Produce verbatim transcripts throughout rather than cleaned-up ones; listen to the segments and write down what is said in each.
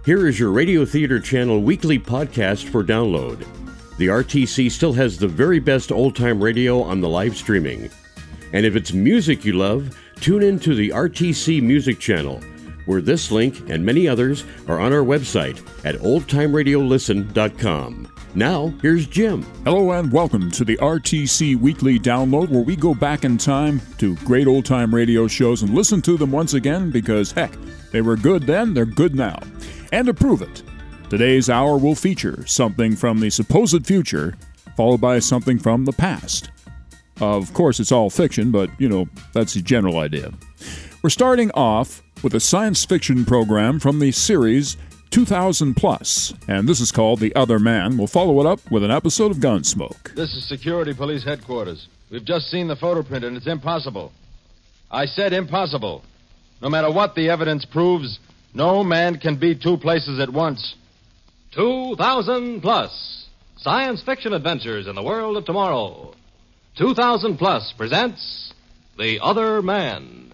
Here is your Radio Theater Channel weekly podcast for download. The R T C still has the very best old-time radio on the live streaming. And if it's music you love, tune in to the R T C Music Channel, where this link and many others are on our website at old time radio listen dot com. Now, here's Jim. Hello and welcome to the R T C Weekly Download, where we go back in time to great old-time radio shows and listen to them once again because, heck, they were good then, they're good now. And to prove it, today's hour will feature something from the supposed future, followed by something from the past. Of course, it's all fiction, but, you know, that's the general idea. We're starting off with a science fiction program from the series two thousand plus, and this is called The Other Man. We'll follow it up with an episode of Gunsmoke. This is Security Police Headquarters. We've just seen the photo print, and it's impossible. I said impossible. No matter what the evidence proves, no man can be two places at once. two thousand plus. Science fiction adventures in the world of tomorrow. two thousand plus presents The Other Man.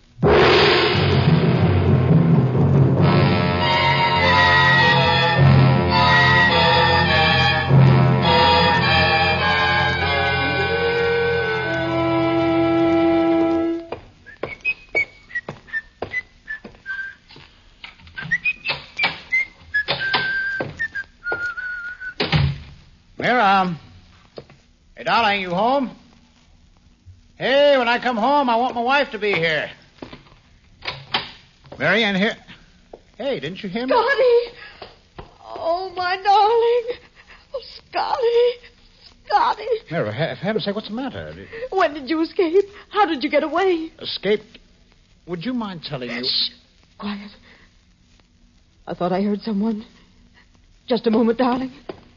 Mira. Hey, darling, you home? Hey, when I come home, I want my wife to be here. Mary Ann here. Hey, didn't you hear me? Scotty! Oh, my darling. Oh, Scotty. Scotty. Mary, for heaven's sake, what's the matter? When did you escape? How did you get away? Escape? Would you mind telling me? Shh. Quiet. I thought I heard someone. Just a moment, darling.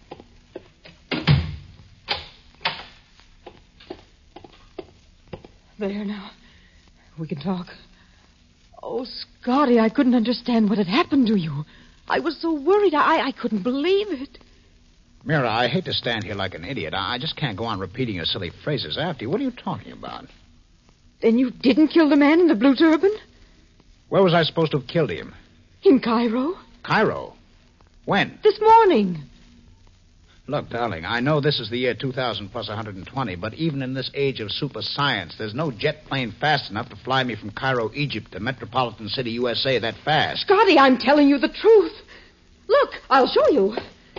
There now. We can talk. Oh, Scotty, I couldn't understand what had happened to you. I was so worried. I, I couldn't believe it. Mira, I hate to stand here like an idiot. I just can't go on repeating your silly phrases after you. What are you talking about? Then you didn't kill the man in the blue turban? Where was I supposed to have killed him? In Cairo. Cairo? When? This morning. Look, darling, I know this is the year two thousand plus one hundred twenty, but even in this age of super science, there's no jet plane fast enough to fly me from Cairo, Egypt to Metropolitan City, U S A that fast. Scotty, I'm telling you the truth. Look, I'll show you.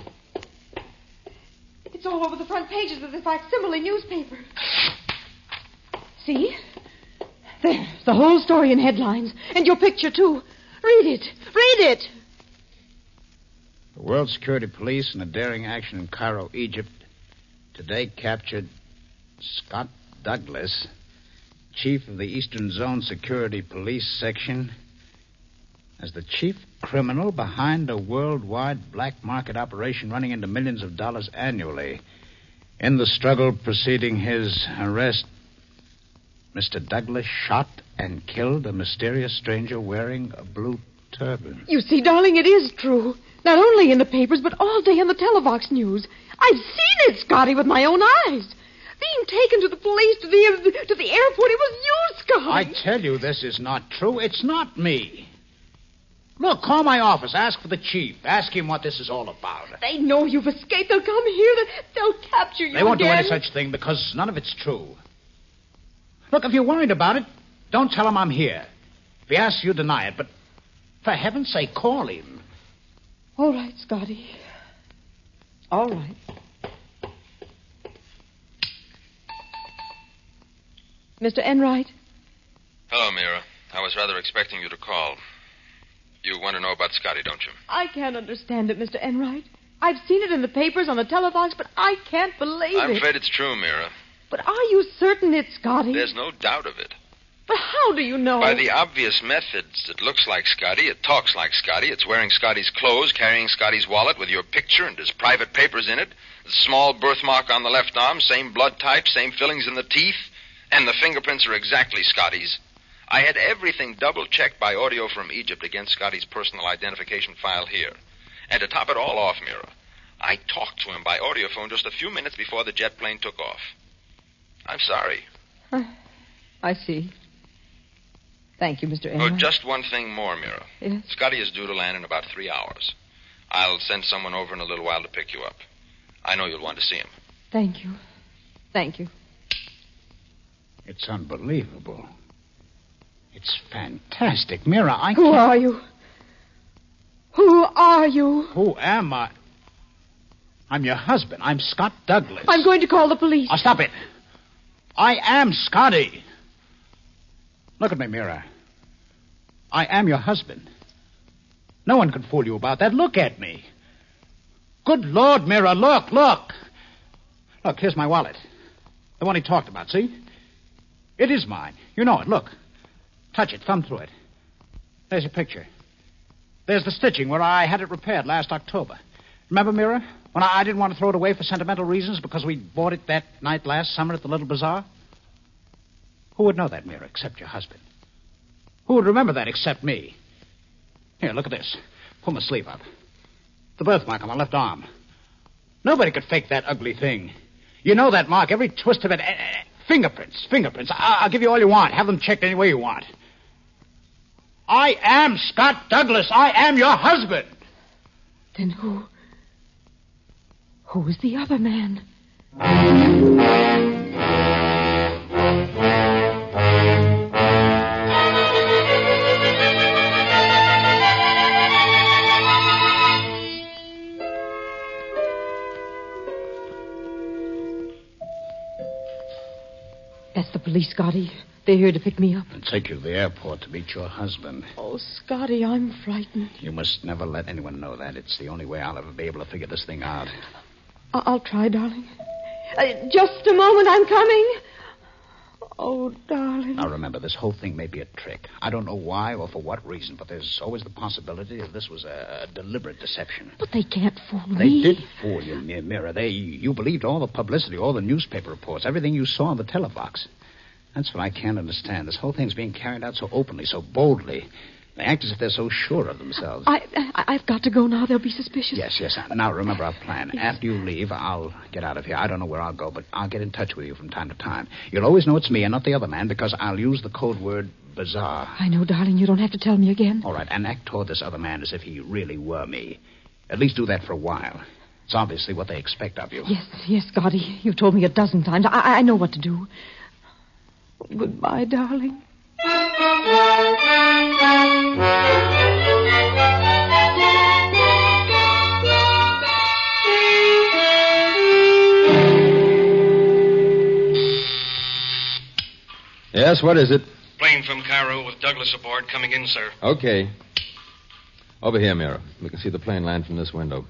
It's all over the front pages of the facsimile newspaper. See? There, the whole story in headlines. And your picture, too. Read it. Read it. The World Security Police, in a daring action in Cairo, Egypt, today captured Scott Douglas, chief of the Eastern Zone Security Police Section, as the chief criminal behind a worldwide black market operation running into millions of dollars annually. In the struggle preceding his arrest, Mister Douglas shot and killed a mysterious stranger wearing a blue turban. You see, darling, it is true. Not only in the papers, but all day in the Televox news. I've seen it, Scotty, with my own eyes. Being taken to the police, to the to the airport. It was you, Scotty. I tell you, this is not true. It's not me. Look, call my office. Ask for the chief. Ask him what this is all about. They know you've escaped. They'll come here. They'll capture you They won't again. do any such thing because none of it's true. Look, if you're worried about it, don't tell him I'm here. If he asks you, deny it. But for heaven's sake, call him. All right, Scotty. All right. Mister Enright? Hello, Mira. I was rather expecting you to call. You want to know about Scotty, don't you? I can't understand it, Mister Enright. I've seen it in the papers, on the Televox, but I can't believe I'm it. afraid it's true, Mira. But are you certain it's Scotty? There's no doubt of it. But how do you know? By the obvious methods. It looks like Scotty. It talks like Scotty. It's wearing Scotty's clothes, carrying Scotty's wallet with your picture and his private papers in it. The small birthmark on the left arm, same blood type, same fillings in the teeth. And the fingerprints are exactly Scotty's. I had everything double-checked by audio from Egypt against Scotty's personal identification file here. And to top it all off, Mira, I talked to him by audiophone just a few minutes before the jet plane took off. I'm sorry. Uh, I see. Thank you, Mister Oh, Enright. just one thing more, Mira. Yes? Scotty is due to land in about three hours. I'll send someone over in a little while to pick you up. I know you'll want to see him. Thank you. Thank you. It's unbelievable. It's fantastic. Mira, I Who can't... are you? Who are you? Who am I? I'm your husband. I'm Scott Douglas. I'm going to call the police. Oh, stop it. I am Scotty. Look at me, Mira. I am your husband. No one can fool you about that. Look at me. Good Lord, Mira, look, look. Look, here's my wallet. The one he talked about, see? It is mine. You know it. Look. Touch it. Thumb through it. There's your picture. There's the stitching where I had it repaired last October. Remember, Mira, when I, I didn't want to throw it away for sentimental reasons because we bought it that night last summer at the Little Bazaar? Who would know that, Mira, except your husband? Who would remember that except me? Here, look at this. Pull my sleeve up. The birthmark on my left arm. Nobody could fake that ugly thing. You know that mark, every twist of it. Uh, fingerprints, fingerprints. I- I'll give you all you want. Have them checked any way you want. I am Scott Douglas. I am your husband. Then who... Who is the other man? That's the police, Scotty. They're here to pick me up. And take you to the airport to meet your husband. Oh, Scotty, I'm frightened. You must never let anyone know that. It's the only way I'll ever be able to figure this thing out. I- I'll try, darling. Uh, just a moment, I'm coming. Oh, darling. Now, remember, this whole thing may be a trick. I don't know why or for what reason, but there's always the possibility that this was a deliberate deception. But they can't fool They me. did fool you, Mi- Mira. They, you believed all the publicity, all the newspaper reports, everything you saw on the televox. That's what I can't understand. This whole thing's being carried out so openly, so boldly. They act as if they're so sure of themselves. I, I, I've got to go now. They'll be suspicious. Yes, yes. Now, remember our plan. After you leave, I'll get out of here. I don't know where I'll go, but I'll get in touch with you from time to time. You'll always know it's me and not the other man because I'll use the code word bizarre. I know, darling. You don't have to tell me again. All right, and act toward this other man as if he really were me. At least do that for a while. It's obviously what they expect of you. Yes, yes, Scotty. You've told me a dozen times. I, I know what to do. Goodbye, darling. Yes, what is it? Plane from Cairo with Douglas aboard coming in, sir. Okay. Over here, Mira. We can see the plane land from this window.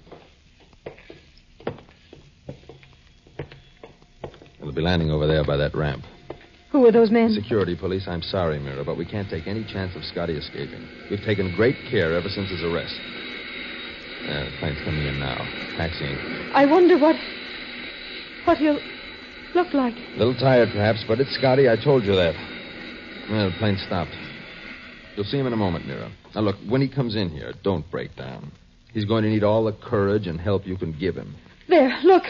It'll be landing over there by that ramp. Who are those men? Security police, I'm sorry, Mira, but we can't take any chance of Scotty escaping. We've taken great care ever since his arrest. Yeah, the plane's coming in now. Taxiing. I wonder what... what he'll look like. A little tired, perhaps, but it's Scotty. I told you that. Well, the plane stopped. You'll see him in a moment, Mira. Now, look, when he comes in here, don't break down. He's going to need all the courage and help you can give him. There, look.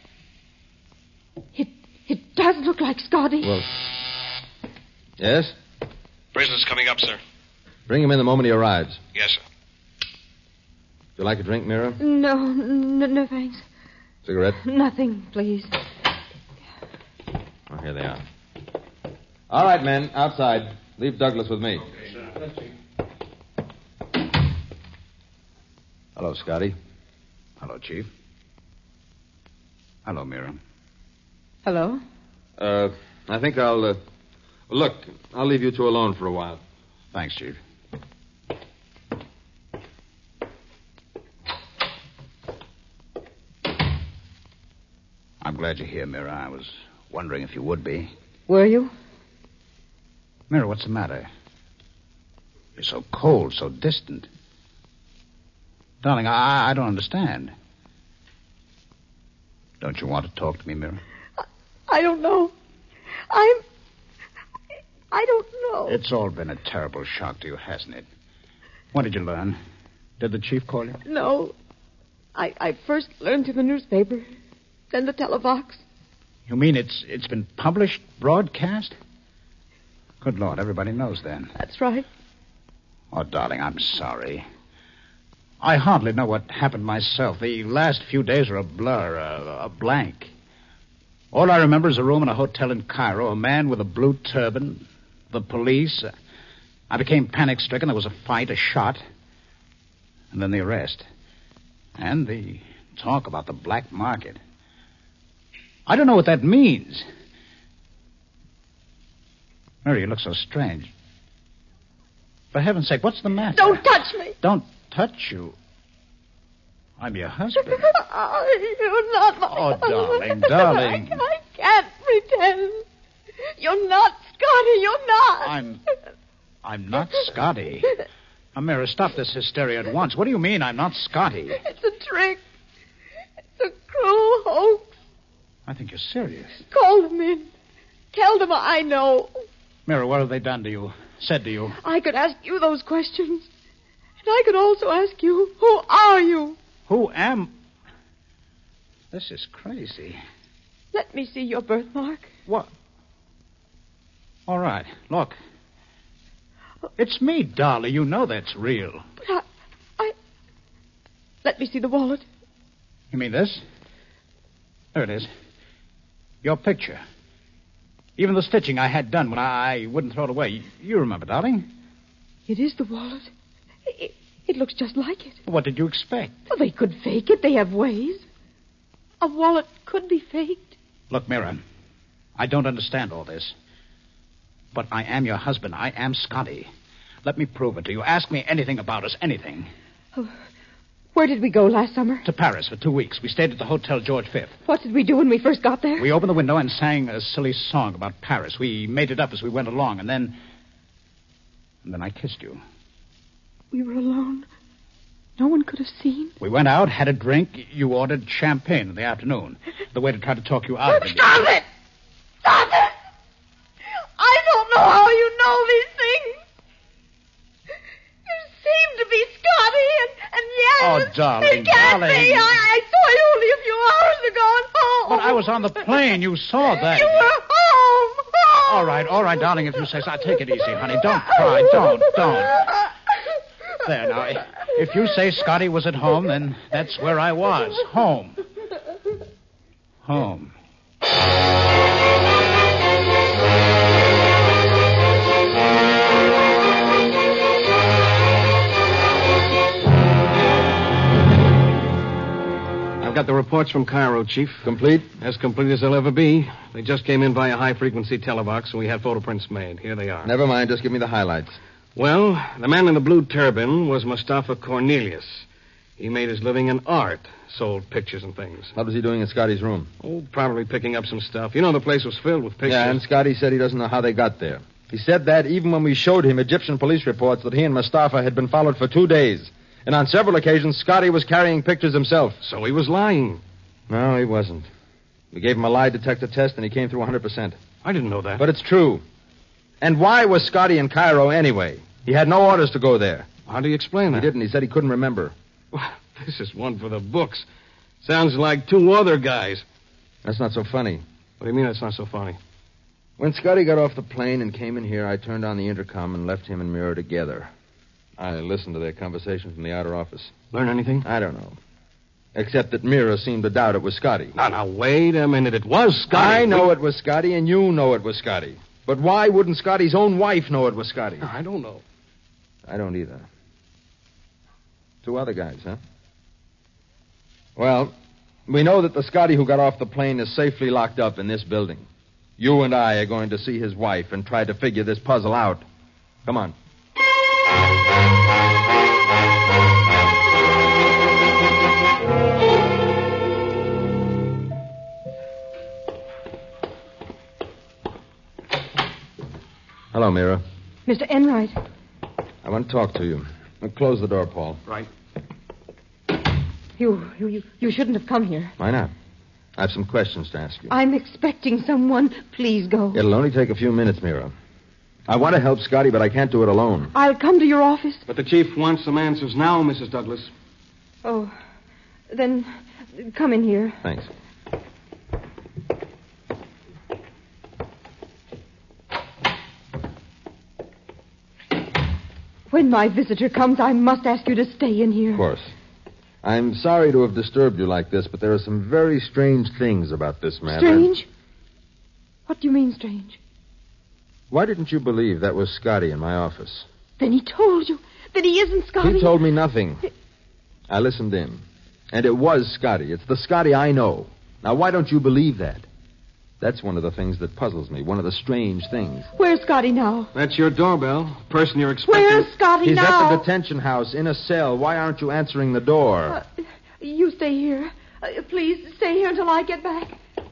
It it does look like Scotty. Well, yes? Prisoner's coming up, sir. Bring him in the moment he arrives. Yes, sir. Would you like a drink, Mira? No, no, no, thanks. Cigarette? Nothing, please. Oh, here they are. All right, men, outside. Leave Douglas with me. Okay, sir. Hello, Scotty. Hello, Chief. Hello, Mira. Hello? Uh, I think I'll, uh... Look, I'll leave you two alone for a while. Thanks, Chief. I'm glad you're here, Mira. I was wondering if you would be. Were you? Mira, what's the matter? You're so cold, so distant. Darling, I, I don't understand. Don't you want to talk to me, Mira? I don't know. I'm... I don't know. It's all been a terrible shock to you, hasn't it? When did you learn? Did the chief call you? No. I, I first learned in the newspaper, then the televox. You mean it's it's been published, broadcast? Good Lord, everybody knows then. That's right. Oh, darling, I'm sorry. I hardly know what happened myself. The last few days are a blur, a, a blank. All I remember is a room in a hotel in Cairo, a man with a blue turban, the police. I became panic-stricken. There was a fight, a shot, and then the arrest. And the talk about the black market. I don't know what that means. Mary, you look so strange. For heaven's sake, what's the matter? Don't touch me. Don't touch you. I'm your husband. Oh, you're not my Oh, darling, husband. darling. I, I can't pretend. You're not, Scotty. You're not. I'm... I'm not Scotty. Now, Mary, stop this hysteria at once. What do you mean I'm not Scotty? It's a trick. It's a cruel hoax. I think you're serious. Call them in. Tell them I know. Mary, what have they done to you? Said to you? I could ask you those questions. And I could also ask you, who are you? Who am... This is crazy. Let me see your birthmark. What? All right, look. It's me, darling. You know that's real. But I... I... Let me see the wallet. You mean this? There it is. Your picture. Even the stitching I had done when I, I wouldn't throw it away. You remember, darling? It is the wallet. It, it looks just like it. What did you expect? Well, they could fake it. They have ways. A wallet could be faked. Look, Mira, I don't understand all this. But I am your husband. I am Scotty. Let me prove it to you. Ask me anything about us, anything. Oh, where did we go last summer? To Paris for two weeks. We stayed at the Hotel George Fifth. What did we do when we first got there? We opened the window and sang a silly song about Paris. We made it up as we went along, and then... And then I kissed you. We were alone. No one could have seen. We went out, had a drink. You ordered champagne in the afternoon. The waiter tried to talk you out of it. Stop it! Stop it! I don't know how you know these things. You seem to be Scotty, and, and yes... Oh, darling, it can't darling. be. I, I saw you only a few hours ago at home. But I was on the plane. You saw that. You were home. home. All right, all right, darling, if you say so. Take it easy, honey. Don't cry. Don't, don't. There, now, if you say Scotty was at home, then that's where I was. Home. Home. I've got the reports from Cairo, Chief. Complete? As complete as they'll ever be. They just came in via high-frequency televox, and we had photoprints made. Here they are. Never mind. Just give me the highlights. Well, the man in the blue turban was Mustafa Cornelius. He made his living in art, sold pictures and things. What was he doing in Scotty's room? Oh, probably picking up some stuff. You know, the place was filled with pictures. Yeah, and Scotty said he doesn't know how they got there. He said that even when we showed him Egyptian police reports that he and Mustafa had been followed for two days. And on several occasions, Scotty was carrying pictures himself. So he was lying. No, he wasn't. We gave him a lie detector test, and he came through one hundred percent. I didn't know that. But it's true. And why was Scotty in Cairo anyway? He had no orders to go there. How do you explain that? He didn't. He said he couldn't remember. Well, this is one for the books. Sounds like two other guys. That's not so funny. What do you mean that's not so funny? When Scotty got off the plane and came in here, I turned on the intercom and left him and Mira together. I listened to their conversation from the outer office. Learn anything? I don't know. Except that Mira seemed to doubt it was Scotty. Now, now, wait a minute. It was Scotty. I know we... it was Scotty, and you know it was Scotty. But why wouldn't Scotty's own wife know it was Scotty? I don't know. I don't either. Two other guys, huh? Well, we know that the Scotty who got off the plane is safely locked up in this building. You and I are going to see his wife and try to figure this puzzle out. Come on. Hello, Mira. Mister Enright. I want to talk to you. Now, close the door, Paul. Right. You, you, you, you shouldn't have come here. Why not? I have some questions to ask you. I'm expecting someone. Please go. It'll only take a few minutes, Mira. I want to help Scotty, but I can't do it alone. I'll come to your office. But the chief wants some answers now, Missus Douglas. Oh, then come in here. Thanks. When my visitor comes, I must ask you to stay in here. Of course. I'm sorry to have disturbed you like this, but there are some very strange things about this matter. Strange? What do you mean, strange? Why didn't you believe that was Scotty in my office? Then he told you that he isn't Scotty. He told me nothing. I listened in. And it was Scotty. It's the Scotty I know. Now, why don't you believe that? That's one of the things that puzzles me, one of the strange things. Where's Scotty now? That's your doorbell. Person you're expecting. Where's Scotty He's now? at the detention house in a cell. Why aren't you answering the door? Uh, you stay here. Uh, please stay here until I get back.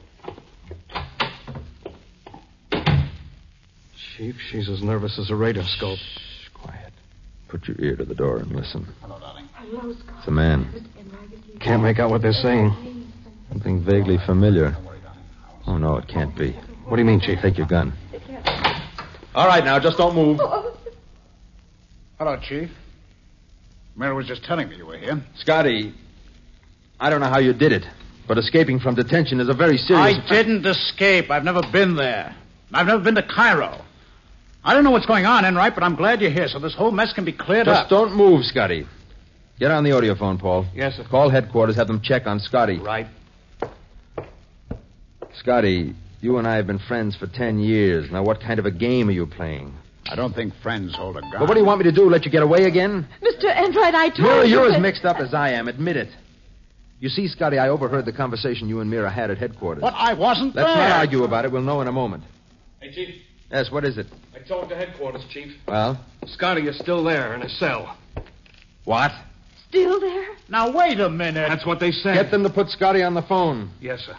Chief, she's as nervous as a radar scope. Shh, quiet. Put your ear to the door and listen. Hello, darling. Hello, Scotty. It's a man. Can't make out what they're saying. Something vaguely familiar. Oh, no, it can't be. What do you mean, Chief? Take your gun. All right, now, just don't move. Hello, Chief. Mary was just telling me you were here. Scotty, I don't know how you did it, but escaping from detention is a very serious... I didn't escape. I've never been there. I've never been to Cairo. I don't know what's going on, Enright, but I'm glad you're here so this whole mess can be cleared Just up. don't move, Scotty. Get on the audiophone, Paul. Yes, sir. Call headquarters, have them check on Scotty. Right. Scotty, you and I have been friends for ten years. Now, what kind of a game are you playing? I don't think friends hold a gun. But what do you want me to do, let you get away again? Mister Enright, I told Mira, you... you're that- as mixed up as I am. Admit it. You see, Scotty, I overheard the conversation you and Mira had at headquarters. But I wasn't Let's there. not argue about it. We'll know in a moment. Hey, Chief. Yes, what is it? I talked to headquarters, Chief. Well? Scotty is still there in a cell. What? Still there? Now, wait a minute. That's what they said. Get them to put Scotty on the phone. Yes, sir.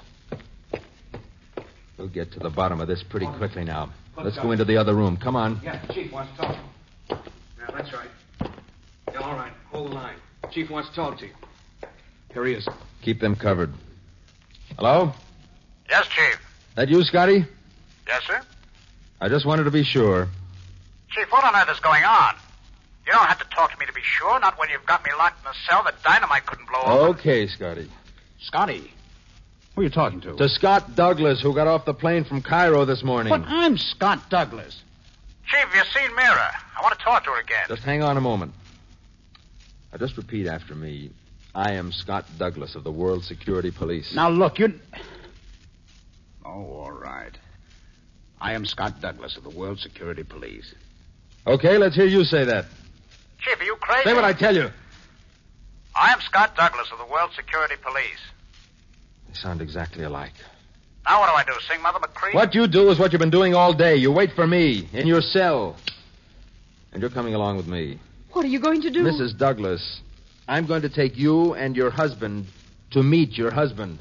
We'll get to the bottom of this pretty quickly now. Put Let's go Scotty. into the other room. Come on. Yeah, Chief wants to talk to you. Yeah, that's right. Yeah, all right. Hold the line. Chief wants to talk to you. Here he is. Keep them covered. Hello? Yes, Chief. That you, Scotty? Yes, sir? I just wanted to be sure. Chief, what on earth is going on? You don't have to talk to me to be sure, not when you've got me locked in a cell that dynamite couldn't blow open. Okay, Scotty. Scotty. Who are you talking to? To Scott Douglas, who got off the plane from Cairo this morning. But I'm Scott Douglas. Chief, have you seen Mira? I want to talk to her again. Just hang on a moment. Now, just repeat after me. I am Scott Douglas of the World Security Police. Now, look, you... Oh, all right. I am Scott Douglas of the World Security Police. Okay, let's hear you say that. Chief, are you crazy? Say what I tell you. I am Scott Douglas of the World Security Police. They sound exactly alike. Now what do I do, sing Mother McCree? What you do is what you've been doing all day. You wait for me in your cell. And you're coming along with me. What are you going to do? Missus Douglas, I'm going to take you and your husband to meet your husband.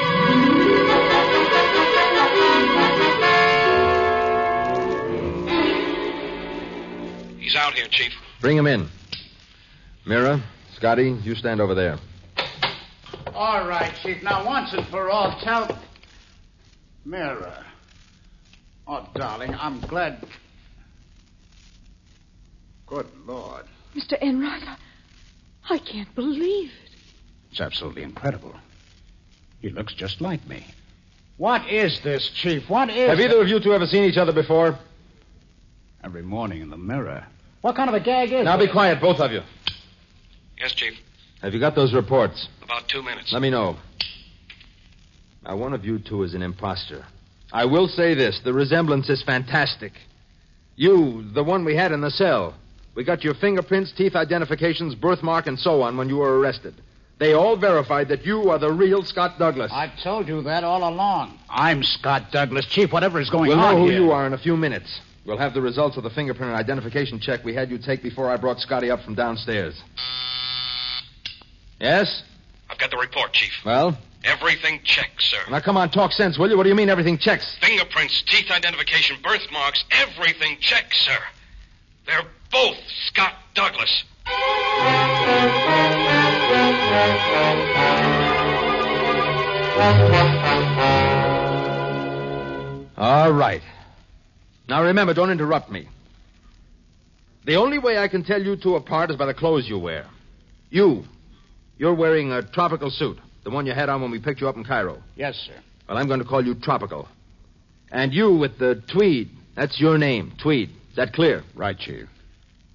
He's out here, Chief. Bring him in. Mira, Scotty, you stand over there. All right, Chief. Now, once and for all, tell... Mira. Oh, darling, I'm glad... Good Lord. Mister Enright, I, I can't believe it. It's absolutely incredible. He looks just like me. What is this, Chief? What is... Have either of you two ever seen each other before? Every morning in the mirror. What kind of a gag is Now this? be quiet, both of you. Yes, Chief. Have you got those reports? About two minutes. Let me know. Now, one of you two is an imposter. I will say this. The resemblance is fantastic. You, the one we had in the cell. We got your fingerprints, teeth identifications, birthmark, and so on when you were arrested. They all verified that you are the real Scott Douglas. I've told you that all along. I'm Scott Douglas. Chief, whatever is going we'll on know who here... you are in a few minutes. We'll have the results of the fingerprint and identification check we had you take before I brought Scotty up from downstairs. Yes? I've got the report, Chief. Well? Everything checks, sir. Now, come on, talk sense, will you? What do you mean everything checks? Fingerprints, teeth identification, birthmarks, everything checks, sir. They're both Scott Douglas. All right. Now, remember, don't interrupt me. The only way I can tell you two apart is by the clothes you wear. You, you're wearing a tropical suit, the one you had on when we picked you up in Cairo. Yes, sir. Well, I'm going to call you Tropical. And you with the tweed, that's your name, Tweed. Is that clear? Right, Chief.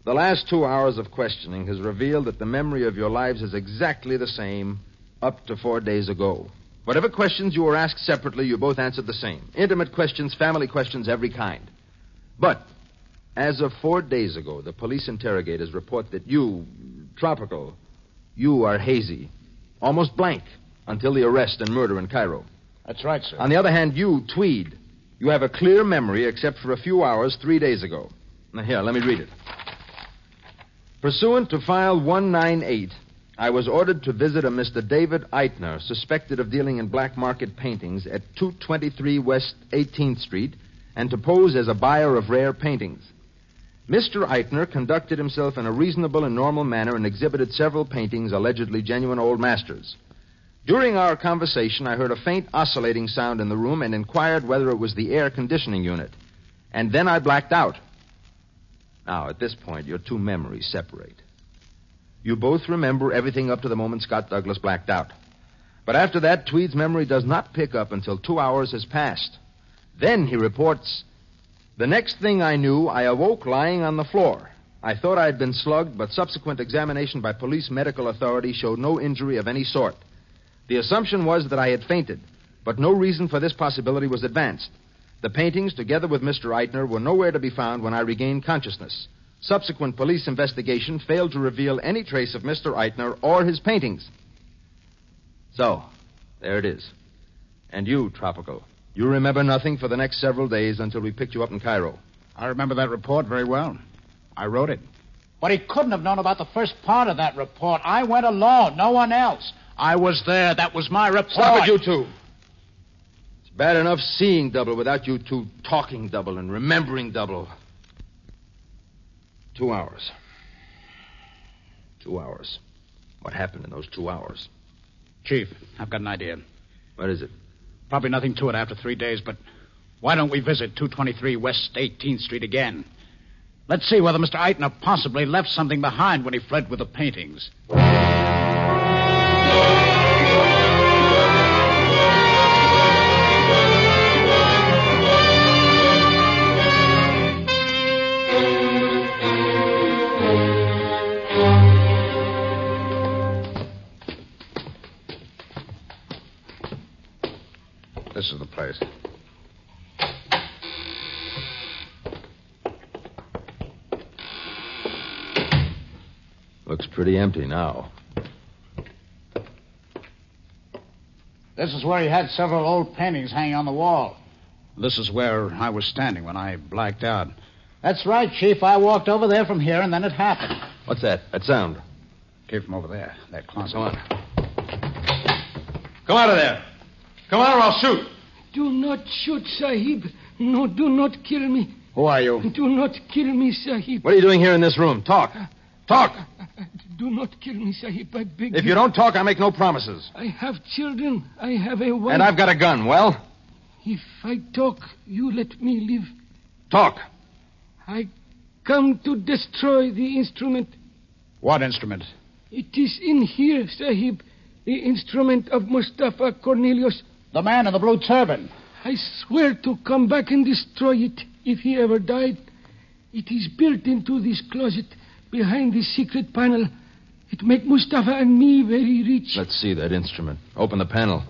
The last two hours of questioning has revealed that the memory of your lives is exactly the same up to four days ago. Whatever questions you were asked separately, you both answered the same. Intimate questions, family questions, every kind. But as of four days ago, the police interrogators report that you, Tropical, you are hazy, almost blank, until the arrest and murder in Cairo. That's right, sir. On the other hand, you, Tweed, you have a clear memory except for a few hours three days ago. Now, here, let me read it. Pursuant to File one ninety-eight, I was ordered to visit a Mister David Eitner, suspected of dealing in black market paintings at two twenty-three West eighteenth Street, and to pose as a buyer of rare paintings. Mister Eitner conducted himself in a reasonable and normal manner and exhibited several paintings allegedly genuine old masters. During our conversation, I heard a faint oscillating sound in the room and inquired whether it was the air conditioning unit. And then I blacked out. Now, at this point, your two memories separate. You both remember everything up to the moment Scott Douglas blacked out. But after that, Tweed's memory does not pick up until two hours has passed. Then he reports, the next thing I knew, I awoke lying on the floor. I thought I had been slugged, but subsequent examination by police medical authorities showed no injury of any sort. The assumption was that I had fainted, but no reason for this possibility was advanced. The paintings, together with Mister Eitner, were nowhere to be found when I regained consciousness. Subsequent police investigation failed to reveal any trace of Mister Eitner or his paintings. So, there it is. And you, Tropical, you remember nothing for the next several days until we picked you up in Cairo. I remember that report very well. I wrote it. But he couldn't have known about the first part of that report. I went alone, no one else. I was there. That was my report. Stop it, you two. It's bad enough seeing double without you two talking double and remembering double. Two hours. Two hours. What happened in those two hours? Chief, I've got an idea. What is it? Probably nothing to it after three days, but why don't we visit two twenty-three West eighteenth Street again? Let's see whether Mister Eitner possibly left something behind when he fled with the paintings. This is the place. Looks pretty empty now. This is where he had several old paintings hanging on the wall. This is where I was standing when I blacked out. That's right, Chief. I walked over there from here, and then it happened. What's that? That sound? Came from over there, that closet. Come on. Come out of there. Come on or I'll shoot. Do not shoot, Sahib. No, do not kill me. Who are you? Do not kill me, Sahib. What are you doing here in this room? Talk. Talk. Do not kill me, Sahib. I beg If you don't talk, I make no promises. I have children. I have a wife. And I've got a gun. Well? If I talk, you let me live. Talk. I come to destroy the instrument. What instrument? It is in here, Sahib. The instrument of Mustafa Cornelius. The man in the blue turban. I swear to come back and destroy it if he ever died. It is built into this closet behind this secret panel. It make Mustafa and me very rich. Let's see that instrument. Open the panel.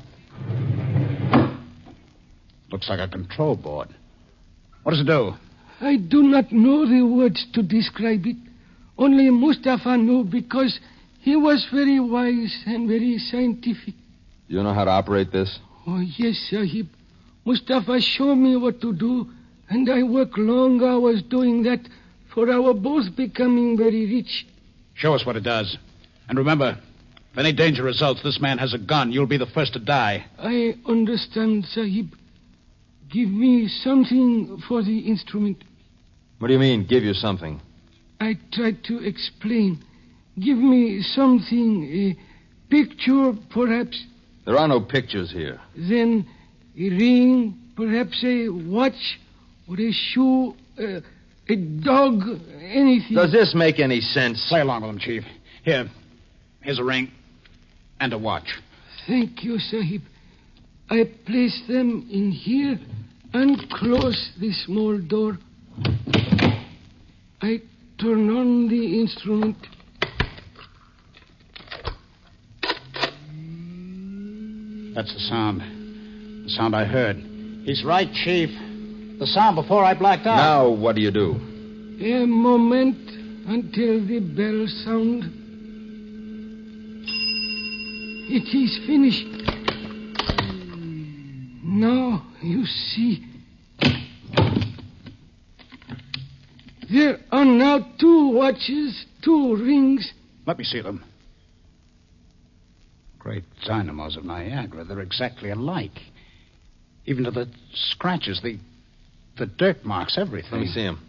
Looks like a control board. What does it do? I do not know the words to describe it. Only Mustafa knew because he was very wise and very scientific. You know how to operate this? Oh, yes, Sahib. Mustafa showed me what to do, and I work long hours doing that for our both becoming very rich. Show us what it does. And remember, if any danger results, this man has a gun. You'll be the first to die. I understand, Sahib. Give me something for the instrument. What do you mean, give you something? I tried to explain. Give me something, a picture, perhaps. There are no pictures here. Then a ring, perhaps a watch, or a shoe, uh, a dog, anything. Does this make any sense? Play along with him, Chief. Here, here's a ring and a watch. Thank you, Sahib. I place them in here and close the small door. I turn on the instrument. That's the sound. The sound I heard. He's right, Chief. The sound before I blacked out. Now, what do you do? A moment until the bell sound. It is finished. Now you see. There are now two watches, two rings. Let me see them. Great dynamos of Niagara. They're exactly alike. Even to the scratches, the the dirt marks, everything. Let me see them.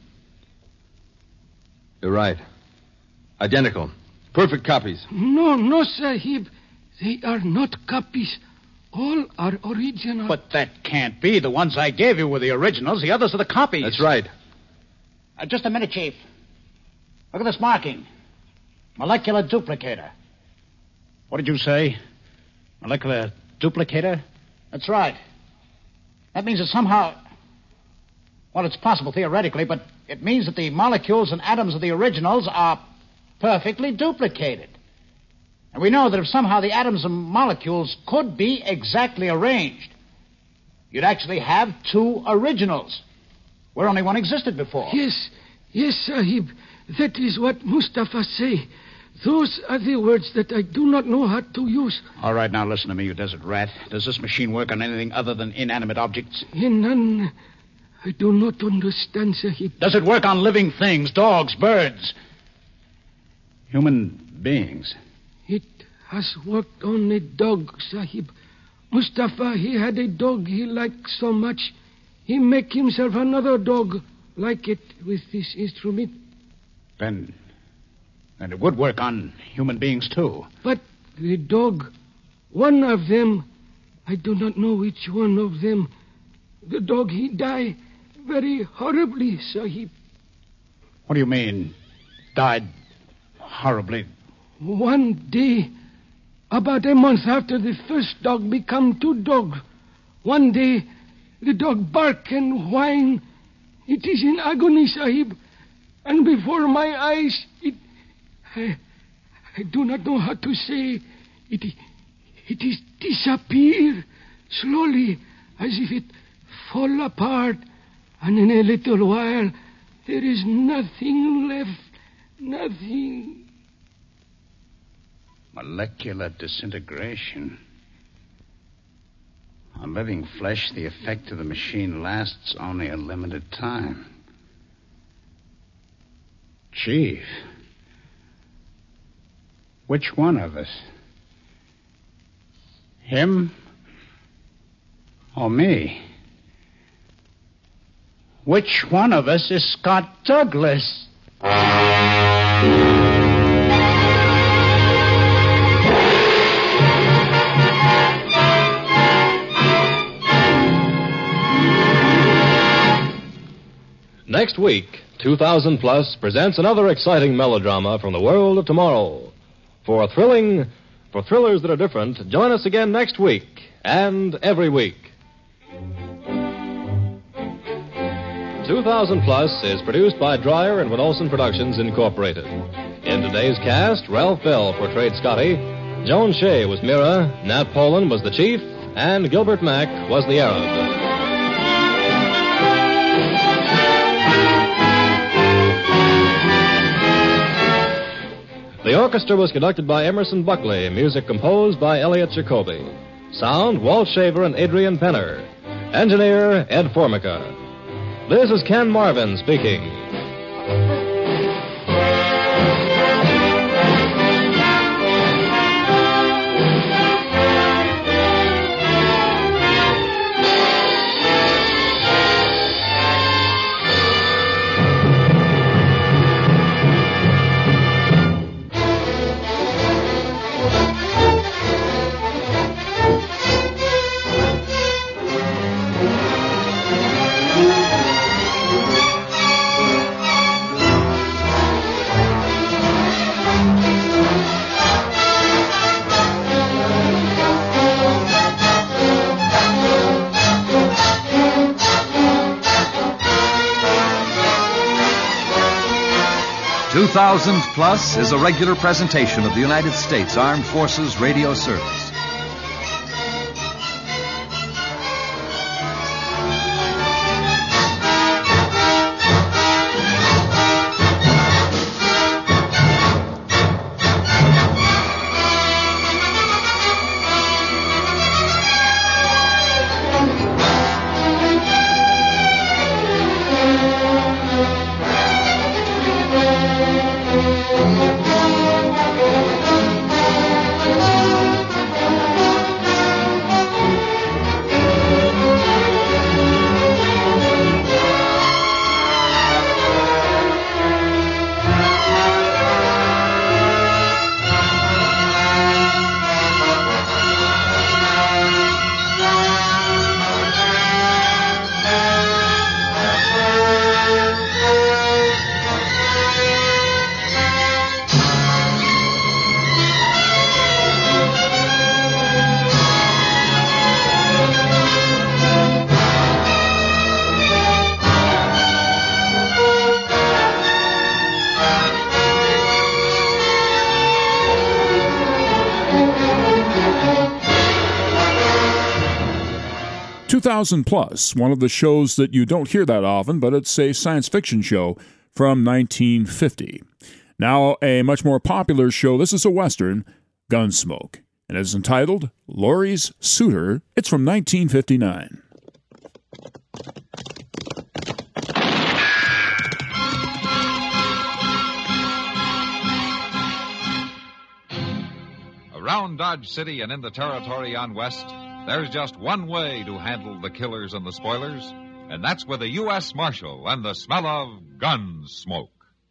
You're right. Identical. Perfect copies. No, no, Sahib. They are not copies. All are original. But that can't be. The ones I gave you were the originals. The others are the copies. That's right. Uh, just a minute, Chief. Look at this marking. Molecular duplicator. What did you say? Molecular duplicator? That's right. That means that somehow... Well, it's possible theoretically, but it means that the molecules and atoms of the originals are perfectly duplicated. And we know that if somehow the atoms and molecules could be exactly arranged, you'd actually have two originals, where only one existed before. Yes, yes, Sahib. That is what Mustafa say. Those are the words that I do not know how to use. All right, now listen to me, you desert rat. Does this machine work on anything other than inanimate objects? None. I do not understand, Sahib. Does it work on living things, dogs, birds? Human beings? It has worked on a dog, Sahib. Mustafa, he had a dog he liked so much. He make himself another dog like it with this instrument. Then, then it would work on human beings, too. But the dog, one of them, I do not know which one of them. The dog, he died very horribly, Sahib. What do you mean, died horribly? One day, about a month after the first dog become two dogs, one day, the dog bark and whine. It is in agony, Sahib. And before my eyes, it... I, I do not know how to say. It, it is disappear slowly, as if it fall apart. And in a little while, there is nothing left. Nothing. Molecular disintegration. On living flesh, the effect of the machine lasts only a limited time. Chief, which one of us? Him or me? Which one of us is Scott Douglas? Next week, two thousand Plus presents another exciting melodrama from the world of tomorrow. For thrilling, for thrillers that are different, join us again next week and every week. two thousand Plus is produced by Dreyer and Van Olsen Productions, Incorporated. In today's cast, Ralph Bell portrayed Scotty, Joan Shea was Mira, Nat Poland was the Chief, and Gilbert Mack was the Arab. The orchestra was conducted by Emerson Buckley, music composed by Elliot Jacoby. Sound, Walt Shaver and Adrian Penner. Engineer, Ed Formica. This is Ken Marvin speaking. thousand Plus is a regular presentation of the United States Armed Forces Radio Service. two thousand Plus, one of the shows that you don't hear that often, but it's a science fiction show from nineteen fifty. Now, a much more popular show. This is a Western, Gunsmoke, and it's entitled Laurie's Suitor. It's from nineteen fifty-nine. Around Dodge City and in the territory on West, there's just one way to handle the killers and the spoilers, and that's with a U S Marshal and the smell of gun smoke.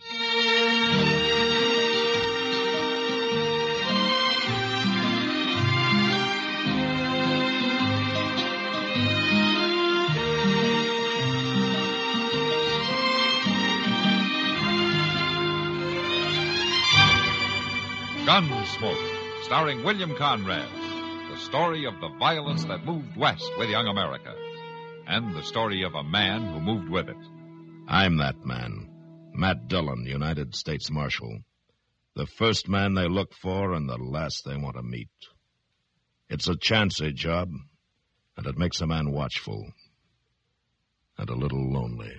Gunsmoke, starring William Conrad. The story of the violence that moved west with young America, and the story of a man who moved with it. I'm that man, Matt Dillon, United States Marshal. The first man they look for and the last they want to meet. It's a chancy job, and it makes a man watchful and a little lonely.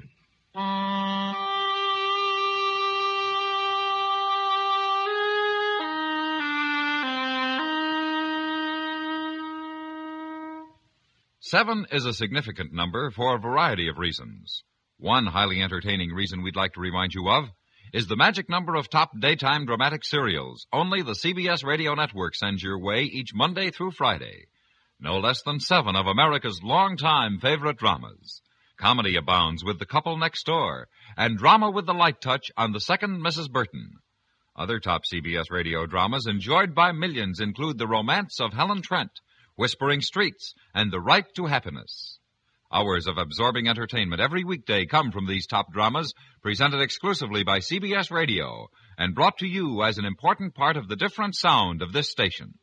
Seven is a significant number for a variety of reasons. One highly entertaining reason we'd like to remind you of is the magic number of top daytime dramatic serials only the C B S Radio Network sends your way each Monday through Friday. No less than seven of America's longtime favorite dramas. Comedy abounds with The Couple Next Door, and drama with the light touch on The Second Missus Burton. Other top C B S radio dramas enjoyed by millions include The Romance of Helen Trent, Whispering Streets, and The Right to Happiness. Hours of absorbing entertainment every weekday come from these top dramas, presented exclusively by C B S Radio, and brought to you as an important part of the different sound of this station.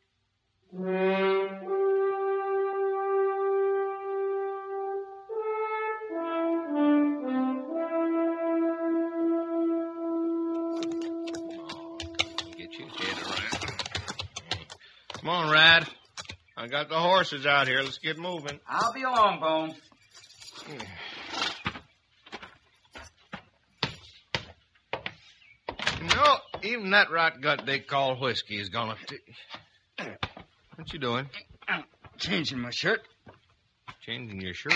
Get your head around. Come on, Rad. I got the horses out here. Let's get moving. I'll be along, Bone. You know, even that rot gut they call whiskey is gonna... T- what you doing? I'm changing my shirt. Changing your shirt?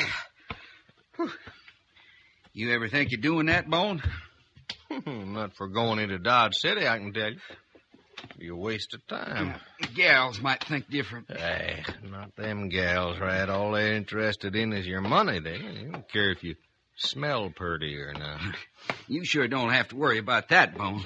You ever think you're doing that, Bone? Not for going into Dodge City, I can tell you. Be a waste of time. The gals might think different. Hey, not them gals, Rad. All they're interested in is your money. They don't care if you smell purty or not. You sure don't have to worry about that, Bone.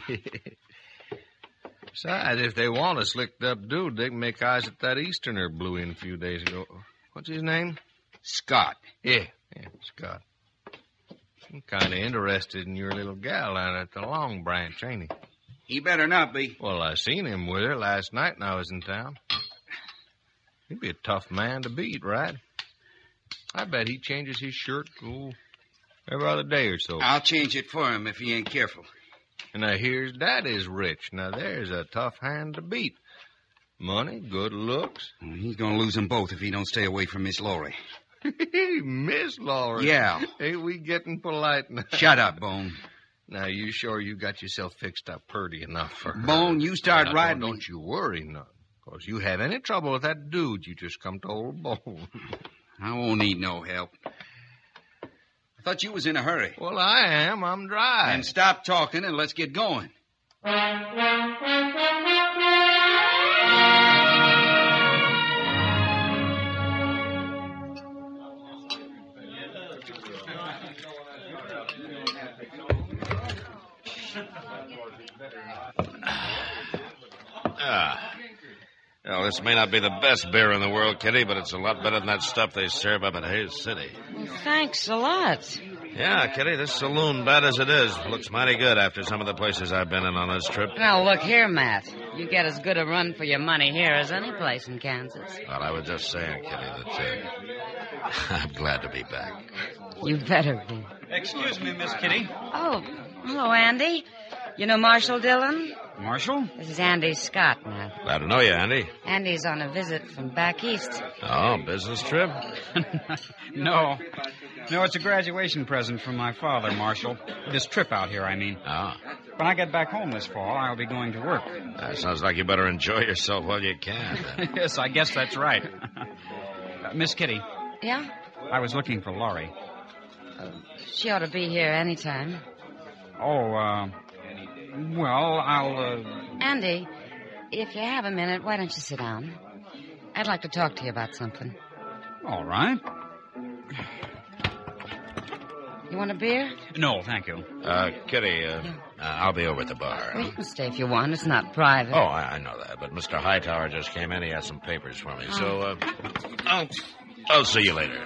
Besides, if they want a slicked-up dude, they can make eyes at that Easterner blew in a few days ago. What's his name? Scott. Yeah, yeah, Scott. I'm kind of interested in your little gal down at the Long Branch, ain't he? He better not be. Well, I seen him with her last night when I was in town. He'd be a tough man to beat, right? I bet he changes his shirt oh, every other day or so. I'll change it for him if he ain't careful. And now here's Daddy's rich. Now there's a tough hand to beat. Money, good looks. Well, he's going to lose them both if he don't stay away from Miss Laurie. Miss Laurie? Yeah. Ain't we getting polite now? Shut up, Bone. Now, you sure you got yourself fixed up purty enough for her? Bone, you start now, riding. Don't, don't you worry none. Because you have any trouble with that dude, you just come to old Bone. I won't need no help. I thought you was in a hurry. Well, I am. I'm dry. Then stop talking and let's get going. Ah. Well, this may not be the best beer in the world, Kitty, but it's a lot better than that stuff they serve up at Hayes City. Well, thanks a lot. Yeah, Kitty, this saloon, bad as it is, looks mighty good after some of the places I've been in on this trip. Now, look here, Matt. You get as good a run for your money here as any place in Kansas. Well, I was just saying, Kitty, that uh, I'm glad to be back. You better be. Excuse me, Miss Kitty. Oh, hello, Andy. You know Marshall Dillon? Marshall? This is Andy Scott, Matt. Glad to know you, Andy. Andy's on a visit from back east. Oh, business trip? No. No, it's a graduation present from my father, Marshall. This trip out here, I mean. Ah. When I get back home this fall, I'll be going to work. That sounds like you better enjoy yourself while you can. Yes, I guess that's right. uh, Miss Kitty. Yeah? I was looking for Laurie. Uh, she ought to be here any time. Oh, uh... Well, I'll, uh... Andy, if you have a minute, why don't you sit down? I'd like to talk to you about something. All right. You want a beer? No, thank you. Uh, Kitty, uh, uh, I'll be over at the bar. Well, you can stay if you want. It's not private. Oh, I, I know that, but Mister Hightower just came in. He has some papers for me, Oh. so, uh, I'll, I'll see you later.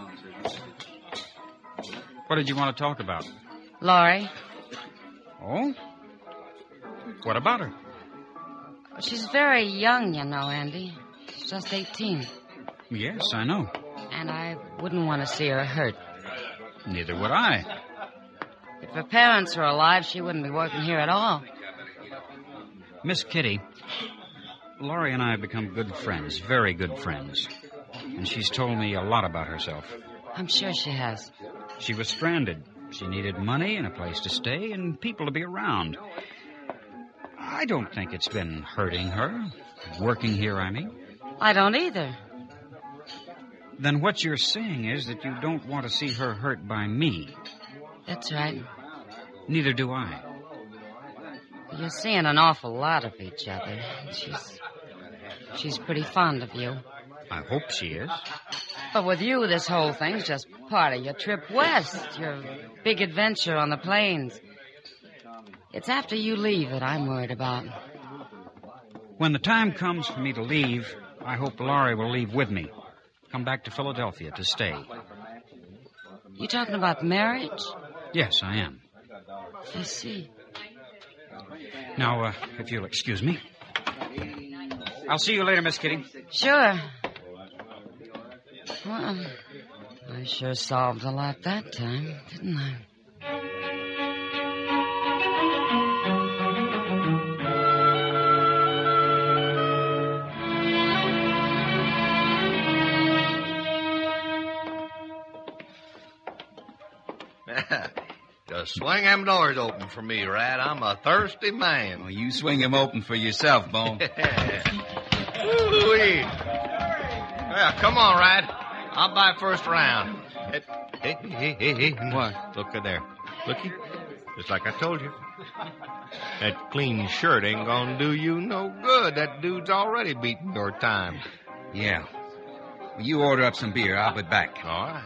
What did you want to talk about? Laurie. Oh? What about her? She's very young, you know, Andy. She's just eighteen. Yes, I know. And I wouldn't want to see her hurt. Neither would I. If her parents were alive, she wouldn't be working here at all. Miss Kitty, Laurie and I have become good friends, very good friends. And she's told me a lot about herself. I'm sure she has. She was stranded. She needed money and a place to stay and people to be around. I don't think it's been hurting her. Working here, I mean. I don't either. Then what you're saying is that you don't want to see her hurt by me. That's right. Neither do I. You're seeing an awful lot of each other. She's... She's pretty fond of you. I hope she is. But with you, this whole thing's just part of your trip west, your big adventure on the plains. It's after you leave that I'm worried about. When the time comes for me to leave, I hope Laurie will leave with me. Come back to Philadelphia to stay. You talking about marriage? Yes, I am. I see. Now, uh, if you'll excuse me. I'll see you later, Miss Kitty. Sure. Well, I sure solved a lot that time, didn't I? Just swing them doors open for me, Rat. I'm a thirsty man. Well, you swing them open for yourself, Bone. Ooh-wee. Well, come on, Rat. I'll buy first round. Hey, hey, hey, hey, hey. What? Look at there. Looky. Just like I told you. That clean shirt ain't gonna do you no good. That dude's already beating your time. Yeah. Well, you order up some beer. I'll be back. All right.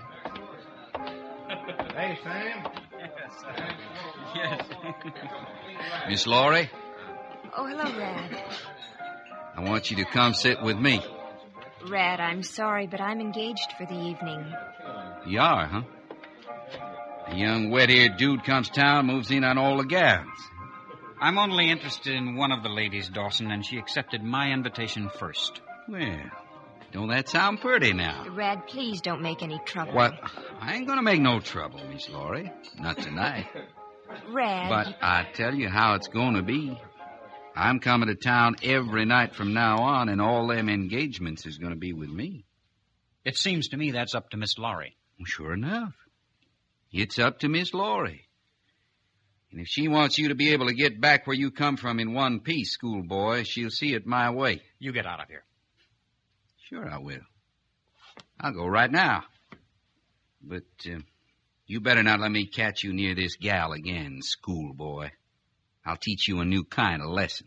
Hey, Sam. Yes. Miss Laurie, Oh, hello, Rad. I want you to come sit with me. Rad, I'm sorry, but I'm engaged for the evening. You are, huh? A young wet-eared dude comes to town, moves in on all the gals. I'm only interested in one of the ladies, Dawson, and she accepted my invitation first. Well, don't that sound pretty now? Rad, please don't make any trouble. What? I ain't gonna make no trouble, Miss Laurie. Not tonight. Red. But I tell you how it's going to be. I'm coming to town every night from now on, and all them engagements is going to be with me. It seems to me that's up to Miss Laurie. Well, sure enough. It's up to Miss Laurie. And if she wants you to be able to get back where you come from in one piece, schoolboy, she'll see it my way. You get out of here. Sure I will. I'll go right now. But uh, you better not let me catch you near this gal again, schoolboy. I'll teach you a new kind of lesson.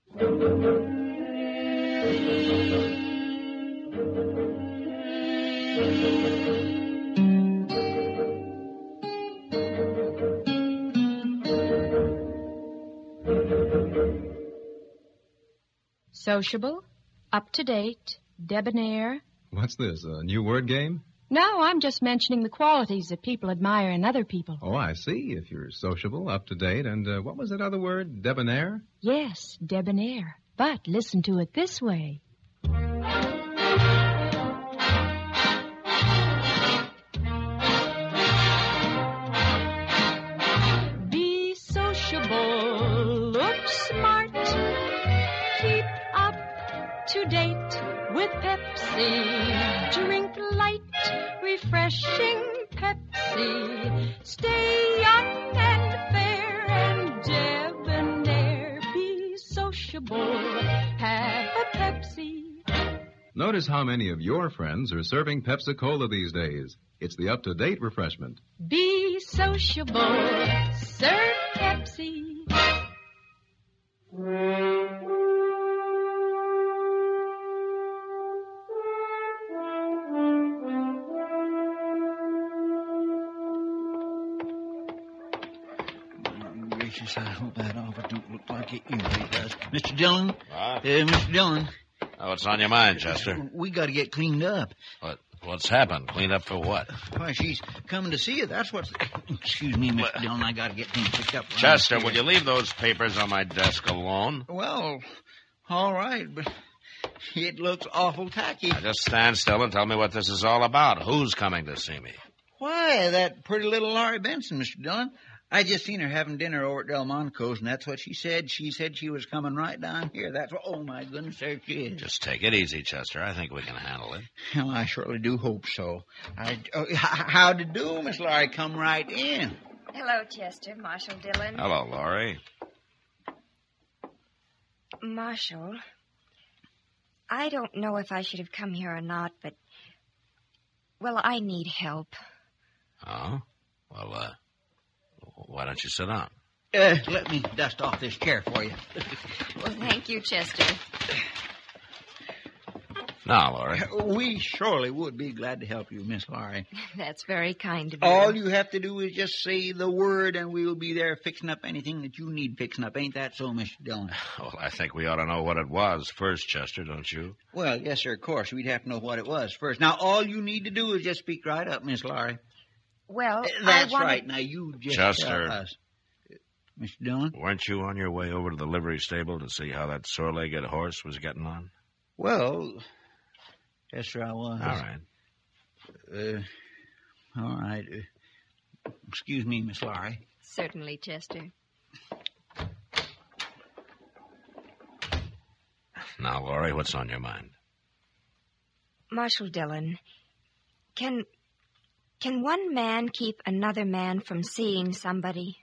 Sociable, up-to-date, debonair. What's this, a new word game? No, I'm just mentioning the qualities that people admire in other people. Oh, I see. If you're sociable, up-to-date, and uh, what was that other word, debonair? Yes, debonair. But listen to it this way. Be sociable, look smart, keep up to date with Pepsi. Drink light, refreshing Pepsi. Stay young and fair and debonair. Be sociable, have a Pepsi. Notice how many of your friends are serving Pepsi-Cola these days. It's the up-to-date refreshment. Be sociable, serve Pepsi. Gracious, I hope that offer don't look like it usually does. Mister Dillon? What? Uh, Mister Dillon. Oh, what's on your mind, Chester? We got to get cleaned up. What? What's happened? Cleaned up for what? Why, she's coming to see you. That's what's... Excuse me, Mister Dillon. I got to get things picked up. Chester, will you leave those papers on my desk alone? Well, all right, but it looks awful tacky. Now just stand still and tell me what this is all about. Who's coming to see me? Why, that pretty little Laurie Benson, Mister Dillon. I just seen her having dinner over at Delmonico's, and that's what she said. She said she was coming right down here. That's what, oh, my goodness, there she is. Just take it easy, Chester. I think we can handle it. Well, I surely do hope so. I, oh, how'd you do, Miss Laurie? Come right in. Hello, Chester. Marshall Dillon. Hello, Laurie. Marshall, I don't know if I should have come here or not, but, well, I need help. Oh? Well, uh... why don't you sit down? Uh, let me dust off this chair for you. Well, thank you, Chester. Now, Laurie. We surely would be glad to help you, Miss Laurie. That's very kind of you. All you have to do is just say the word, and we'll be there fixing up anything that you need fixing up. Ain't that so, Mister Dillon? Well, I think we ought to know what it was first, Chester, don't you? Well, yes, sir, of course. We'd have to know what it was first. Now, all you need to do is just speak right up, Miss Laurie. Well, That's I wanted... right. Now, you just Chester. tell us. Mister Dillon? Weren't you on your way over to the livery stable to see how that sore-legged horse was getting on? Well, yes, sir, I was. All right. Uh, all right. Uh, excuse me, Miss Laurie. Certainly, Chester. Now, Laurie, what's on your mind? Marshall Dillon, can... Can one man keep another man from seeing somebody?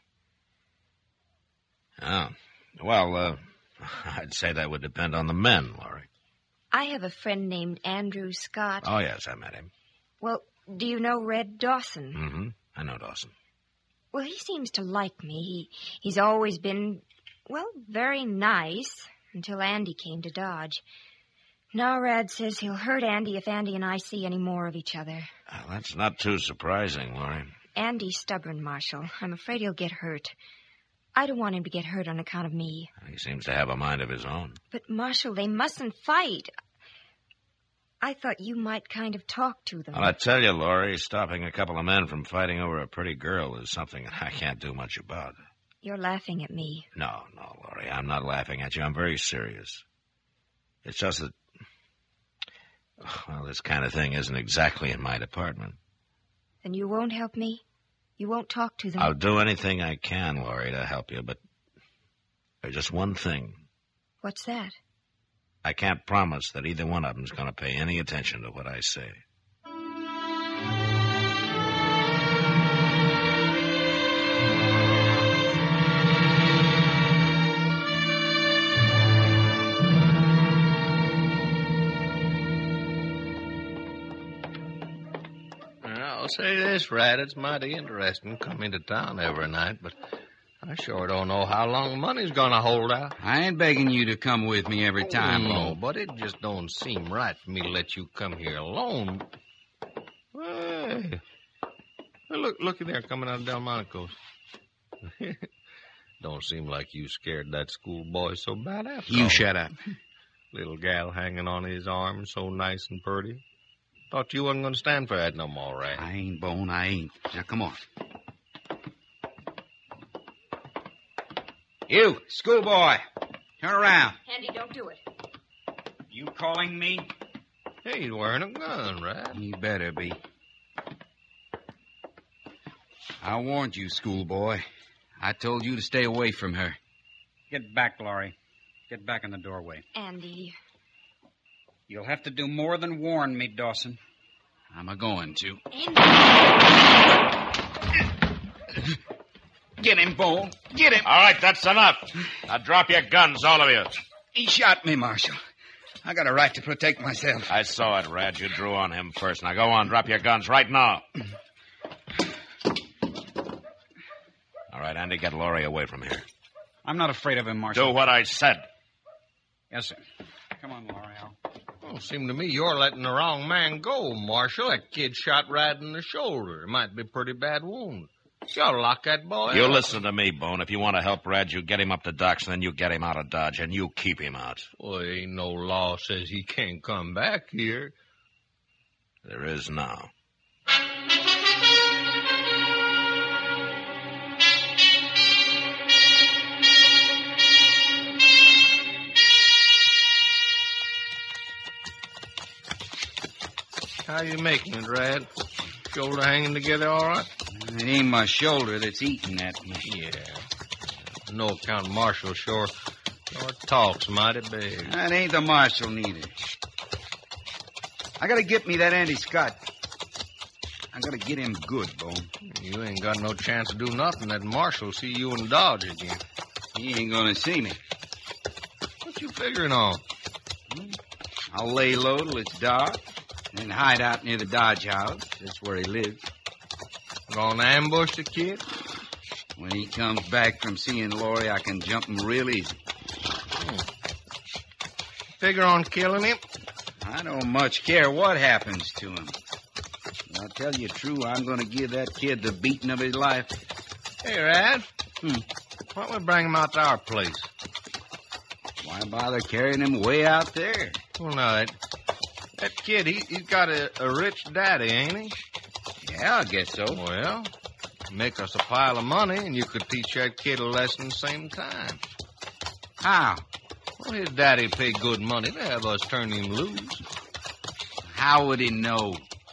Oh. Well, uh, I'd say that would depend on the men, Laurie. I have a friend named Andrew Scott. Oh, yes, I met him. Well, do you know Red Dawson? Mm-hmm. I know Dawson. Well, he seems to like me. He, he's always been, well, very nice until Andy came to Dodge. Now Rad says he'll hurt Andy if Andy and I see any more of each other. Well, that's not too surprising, Laurie. Andy's stubborn, Marshall. I'm afraid he'll get hurt. I don't want him to get hurt on account of me. He seems to have a mind of his own. But, Marshall, they mustn't fight. I thought you might kind of talk to them. Well, I tell you, Laurie, stopping a couple of men from fighting over a pretty girl is something that I can't do much about. You're laughing at me. No, no, Laurie, I'm not laughing at you. I'm very serious. It's just that, well, this kind of thing isn't exactly in my department. Then you won't help me? You won't talk to them? I'll do anything I can, Laurie, to help you, but there's just one thing. What's that? I can't promise that either one of them's going to pay any attention to what I say. I'll say this, Rat, it's mighty interesting coming to town every night, but I sure don't know how long money's gonna hold out. I ain't begging you to come with me every time, No, Bo. but it just don't seem right for me to let you come here alone. Hey, Hey, look, looky there, coming out of Delmonico's. Don't seem like you scared that schoolboy so bad after You all. shut up. Little gal hanging on his arm, so nice and pretty. Thought you wasn't gonna stand for that no more, Rat. I ain't, Bone, I ain't. Now, come on. You, schoolboy, turn around. Andy, don't do it. You calling me? Hey, he's wearing a gun, Rat. He better be. I warned you, schoolboy. I told you to stay away from her. Get back, Laurie. Get back in the doorway. Andy. You'll have to do more than warn me, Dawson. I'm a-going to. Andy. Get him, Bo. Get him. All right, that's enough. Now drop your guns, all of you. He shot me, Marshal. I got a right to protect myself. I saw it, Rad. You drew on him first. Now go on, drop your guns right now. All right, Andy, get Laurie away from here. I'm not afraid of him, Marshal. Do what I said. Yes, sir. Come on, Laurie. I'll... Well, seem to me you're letting the wrong man go, Marshal. That kid shot Rad in the shoulder. It might be a pretty bad wound. You ought to lock that boy You up. listen to me, Bone. If you want to help Rad, you get him up to docks, and then you get him out of Dodge, and you keep him out. Well, ain't no law says he can't come back here. There is now. How you making it, Rad? Shoulder hanging together all right? It ain't my shoulder that's eating at me. Yeah. No account Marshal sure, sure talks mighty big. That ain't the Marshal neither. I gotta get me that Andy Scott. I gotta get him good, Bone. You ain't got no chance to do nothing. That Marshal see you in Dodge again. He ain't gonna see me. What you figuring on? I'll lay low till it's dark, and hide out near the Dodge house. That's where he lives. Gonna ambush the kid? When he comes back from seeing Laurie, I can jump him real easy. Hmm. Figure on killing him? I don't much care what happens to him. But I'll tell you true, I'm going to give that kid the beating of his life. Hey, Rad. Hmm. Why don't we bring him out to our place? Why bother carrying him way out there? Well, now, that, that kid, he, he's got a, a rich daddy, ain't he? Yeah, I guess so. Well, make us a pile of money, and you could teach that kid a lesson at the same time. How? Well, his daddy paid good money to have us turn him loose. How would he know?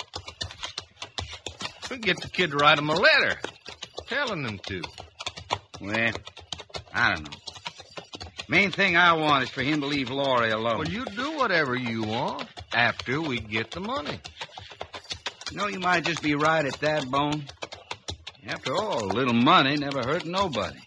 We'll get the kid to write him a letter, telling him to. Well, I don't know. Main thing I want is for him to leave Laurie alone. Well, you do whatever you want after we get the money. You know, you might just be right at that, Bone. After all, a little money never hurt nobody.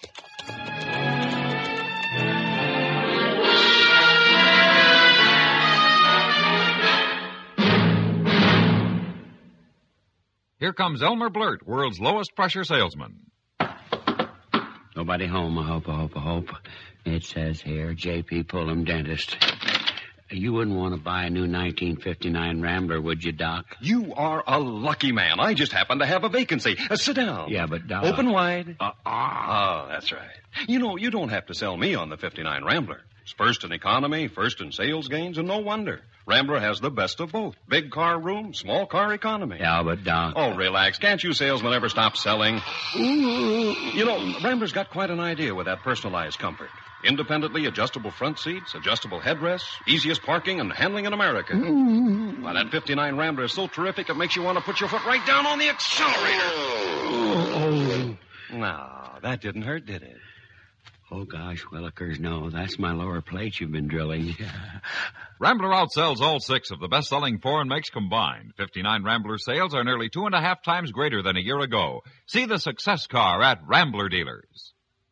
Here comes Elmer Blurt, world's lowest pressure salesman. Nobody home, I hope, I hope, I hope. It says here, J P Pullum, dentist. You wouldn't want to buy a new nineteen fifty-nine Rambler, would you, Doc? You are a lucky man. I just happen to have a vacancy. Uh, sit down. Yeah, but, Doc... Open wide. Uh, ah. Oh, that's right. You know, you don't have to sell me on the fifty-nine Rambler. It's first in economy, first in sales gains, and no wonder. Rambler has the best of both. Big car room, small car economy. Yeah, but, Doc... Oh, relax. Can't you salesmen ever stop selling? You know, Rambler's got quite an idea with that personalized comfort. Independently adjustable front seats, adjustable headrests, easiest parking and handling in America. Mm. Why, that fifty-nine Rambler is so terrific it makes you want to put your foot right down on the accelerator. Oh. No, that didn't hurt, did it? Oh, gosh, Willikers, no. That's my lower plate you've been drilling. Rambler outsells all six of the best-selling foreign makes combined. fifty-nine Rambler sales are nearly two and a half times greater than a year ago. See the success car at Rambler dealers.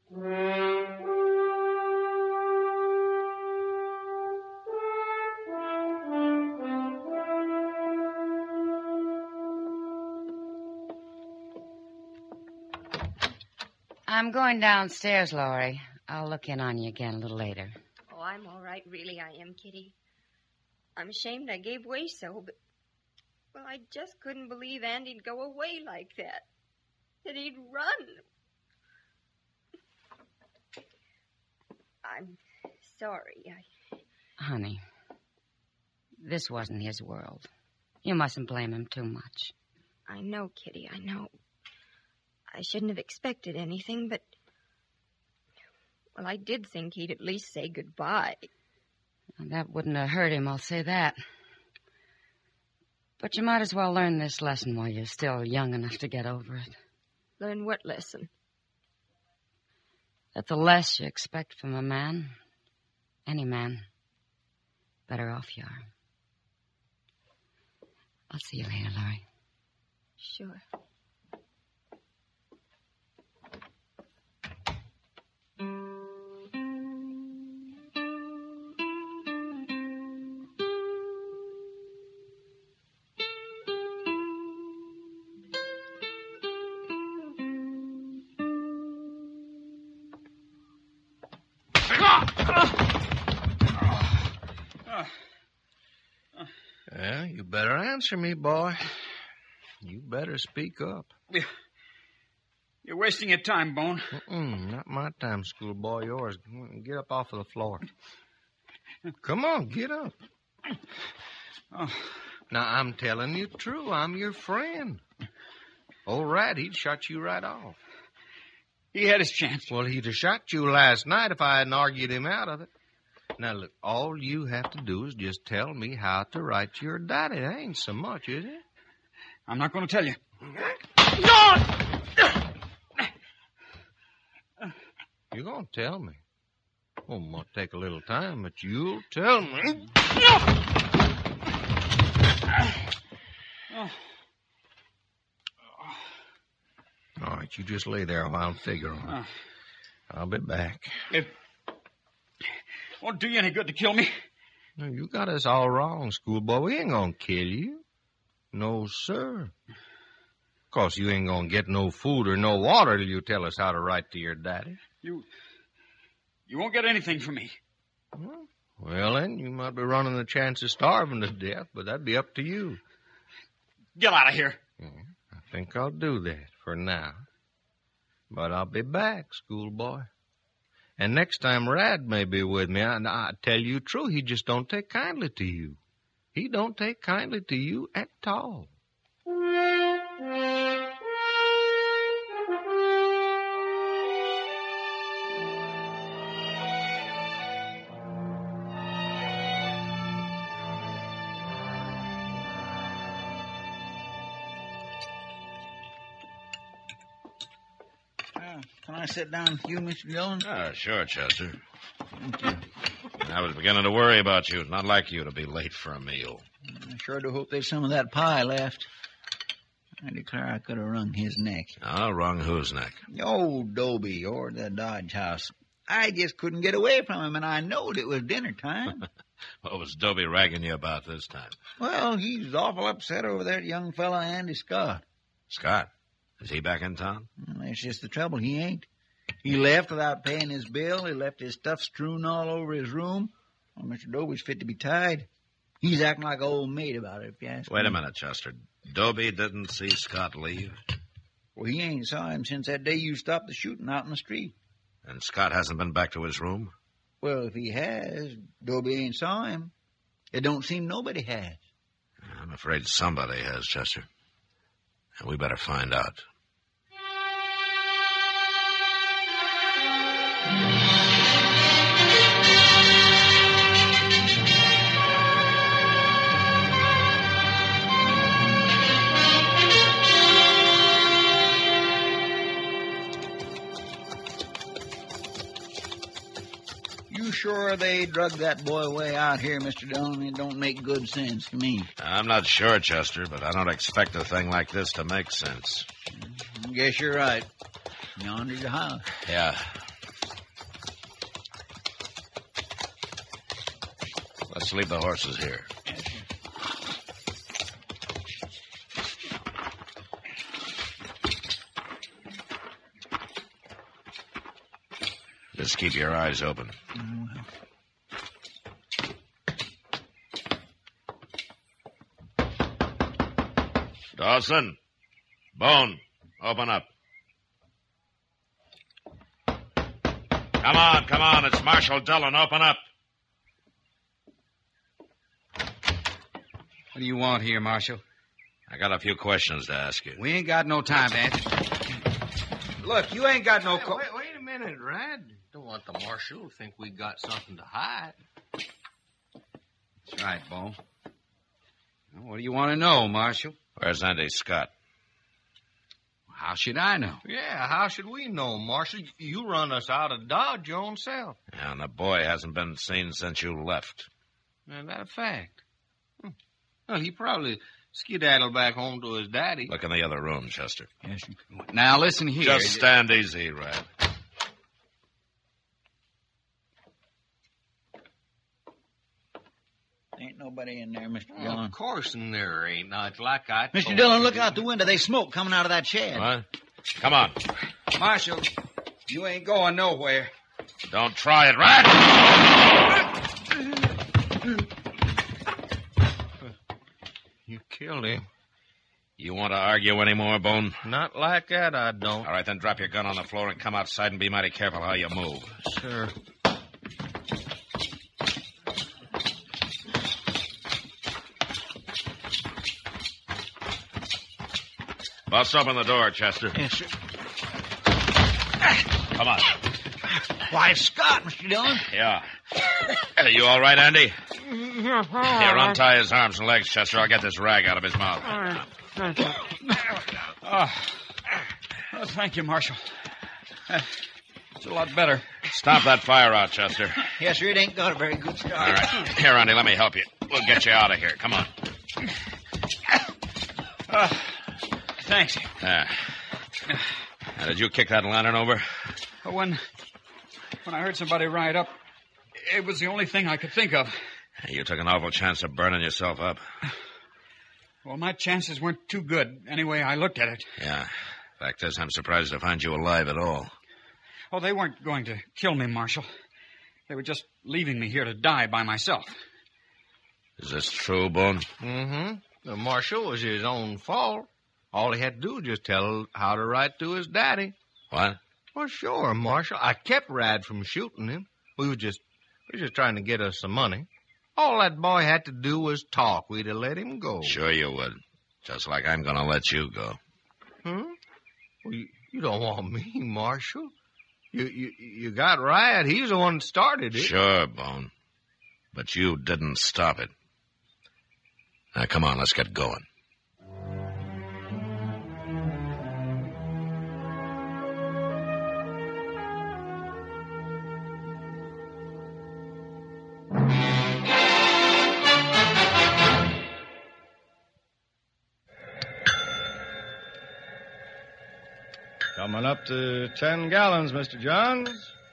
I'm going downstairs, Laurie. I'll look in on you again a little later. Oh, I'm all right, really, I am, Kitty. I'm ashamed I gave way so, but... Well, I just couldn't believe Andy'd go away like that. That he'd run. I'm sorry, I... Honey, this wasn't his world. You mustn't blame him too much. I know, Kitty, I know. I shouldn't have expected anything, but... Well, I did think he'd at least say goodbye. That wouldn't have hurt him, I'll say that. But you might as well learn this lesson while you're still young enough to get over it. Learn what lesson? That the less you expect from a man, any man, better off you are. I'll see you later, Laurie. Sure. Well, you better answer me, boy. You better speak up. You're wasting your time, Bone. Mm-mm, not my time, schoolboy. Yours. Get up off of the floor. Come on, get up. Oh. Now, I'm telling you true. I'm your friend. Old Rat, he'd shot you right off. He had his chance. Well, he'd have shot you last night if I hadn't argued him out of it. Now, look, all you have to do is just tell me how to write your daddy. That ain't so much, is it? I'm not going to tell you. No! You're going to tell me. Well, it might take a little time, but you'll tell me. All right, you just lay there while I'm figuring. Uh, I'll be back. It won't do you any good to kill me. No, you got us all wrong, schoolboy. We ain't gonna kill you. No, sir. Of course, you ain't gonna get no food or no water till you tell us how to write to your daddy. You... You won't get anything from me. Well, well, then, you might be running the chance of starving to death, but that'd be up to you. Get out of here. Yeah, I think I'll do that for now. But I'll be back, schoolboy. And next time Rad may be with me, I, I tell you true, he just don't take kindly to you. He don't take kindly to you at all. Can I sit down with you, Mister Dillon? Ah, sure, Chester. I was beginning to worry about you. It's not like you to be late for a meal. I sure do hope there's some of that pie left. I declare I could have wrung his neck. Ah, wrung whose neck? Old Dobie, or the Dodge House. I just couldn't get away from him, and I knowed it was dinner time. What was Dobie ragging you about this time? Well, he's awful upset over that young fella, Andy Scott. Scott? Is he back in town? Well, that's just the trouble. He ain't. He left without paying his bill. He left his stuff strewn all over his room. Well, Mister Dobie's fit to be tied. He's acting like an old maid about it, if you ask Wait me. a minute, Chester. Dobie didn't see Scott leave? Well, he ain't saw him since that day you stopped the shooting out in the street. And Scott hasn't been back to his room? Well, if he has, Dobie ain't saw him. It don't seem nobody has. I'm afraid somebody has, Chester. And we better find out. sure they drugged that boy away out here, Mister Dillon? It don't make good sense to me. I'm not sure, Chester, but I don't expect a thing like this to make sense. I guess you're right. Yonder's your house. Yeah. Let's leave the horses here. Just keep your eyes open. Oh, well. Dawson. Bone. Open up. Come on, come on. It's Marshal Dillon. Open up. What do you want here, Marshal? I got a few questions to ask you. We ain't got no time to answer. Look, you ain't got no... Hey, Co- wait, wait a minute, Rad. Don't want the marshal to think we got something to hide. That's right, Bo. Well, what do you want to know, Marshal? Where's Andy Scott? How should I know? Yeah, how should we know, Marshal? You run us out of Dodge your own self. Yeah, and the boy hasn't been seen since you left. Is that a fact? Hmm. Well, he probably skedaddled back home to his daddy. Look in the other room, Chester. Yes. Now, listen here. Just stand easy, Rad. Ain't nobody in there, Mister Well, Dillon. of course in there ain't. Not like I Mister told Dillon, you. look out the window. There's smoke coming out of that shed. What? Come on. Marshal, you ain't going nowhere. Don't try it, Rad! You killed him. You want to argue anymore, Bone? Not like that, I don't. All right, then drop your gun on the floor and come outside and be mighty careful how you move. Sure. Bust open the door, Chester. Yes, sir. Come on. Why, it's Scott, Mister Dillon. Yeah. Are you all right, Andy? Here, untie his arms and legs, Chester. I'll get this rag out of his mouth. Oh, oh, thank you, Marshal. Uh, it's a lot better. Stomp that fire out, Chester. Yes, sir, it ain't got a very good start. All right. Here, Andy, let me help you. We'll get you out of here. Come on. Uh, thanks. There. Now, did you kick that lantern over? When, when I heard somebody ride up, it was the only thing I could think of. You took an awful chance of burning yourself up. Well, my chances weren't too good, anyway I looked at it. Yeah. Fact is, I'm surprised to find you alive at all. Oh, they weren't going to kill me, Marshal. They were just leaving me here to die by myself. Is this true, Bone? Mm-hmm. The marshal was his own fault. All he had to do was just tell how to write to his daddy. What? Well, sure, Marshal. I kept Rad from shooting him. We were just we were just trying to get us some money. All that boy had to do was talk. We'd have let him go. Sure you would. Just like I'm going to let you go. Hmm? Well, you, you don't want me, Marshal. You, you you got Rad. He's the one that started it. Sure, Bone. But you didn't stop it. Now, come on, let's get going. Coming up to ten gallons, Mister Johns.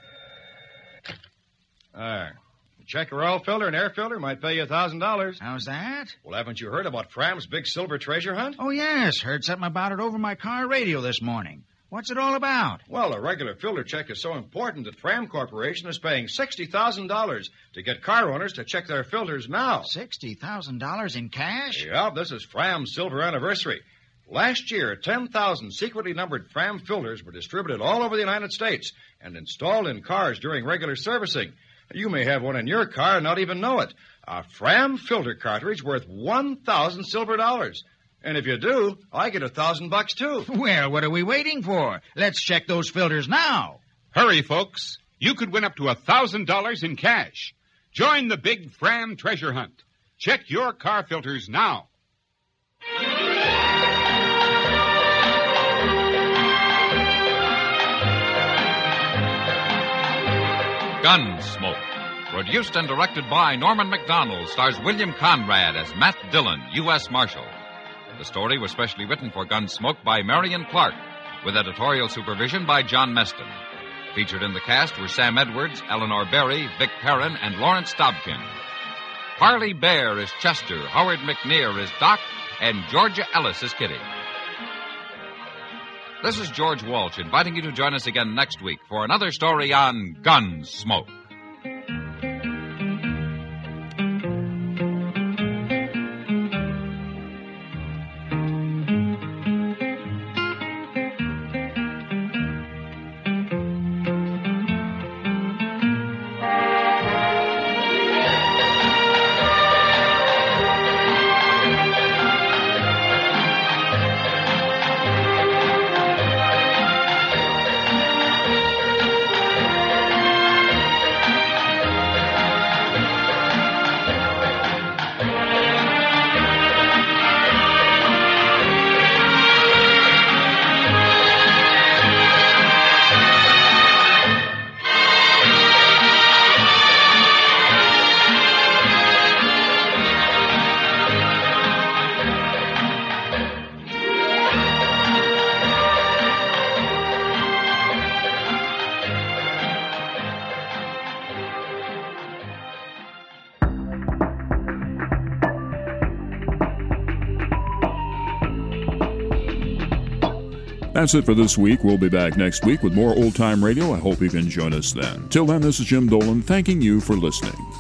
There. A check or oil filter and air filter might pay you a thousand dollars. How's that? Well, haven't you heard about Fram's big silver treasure hunt? Oh, yes. Heard something about it over my car radio this morning. What's it all about? Well, a regular filter check is so important that Fram Corporation is paying sixty thousand dollars to get car owners to check their filters now. sixty thousand dollars in cash? Yeah, this is Fram's silver anniversary. Last year, ten thousand secretly numbered Fram filters were distributed all over the United States and installed in cars during regular servicing. You may have one in your car and not even know it. A Fram filter cartridge worth one thousand silver dollars. And if you do, I get a thousand bucks, too. Well, what are we waiting for? Let's check those filters now. Hurry, folks. You could win up to a thousand dollars in cash. Join the big Fram treasure hunt. Check your car filters now. Gunsmoke, Produced and directed by Norman MacDonald, stars William Conrad as Matt Dillon, U S Marshal. The story was specially written for Gunsmoke by Marion Clark, with editorial supervision by John Meston. Featured in the cast were Sam Edwards, Eleanor Berry, Vic Perrin, and Lawrence Dobkin. Parley Bear is Chester, Howard McNear is Doc, and Georgia Ellis is Kitty. This is George Walsh inviting you to join us again next week for another story on Gunsmoke. That's it for this week. We'll be back next week with more old-time radio. I hope you can join us then. Till then, this is Jim Dolan thanking you for listening.